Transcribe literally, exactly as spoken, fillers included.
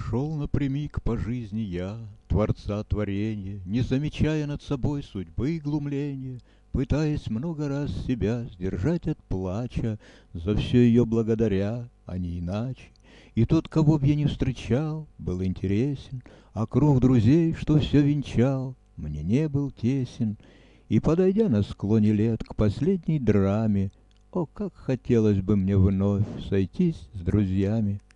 Шел напрямик по жизни я, Творца творенья, Не замечая над собой судьбы и глумления, Пытаясь много раз себя сдержать от плача, За все ее благодаря, а не иначе. И тот, кого б я не встречал, был интересен, А круг друзей, что все венчал, мне не был тесен. И, подойдя на склоне лет к последней драме, О, как хотелось бы мне вновь сойтись с друзьями!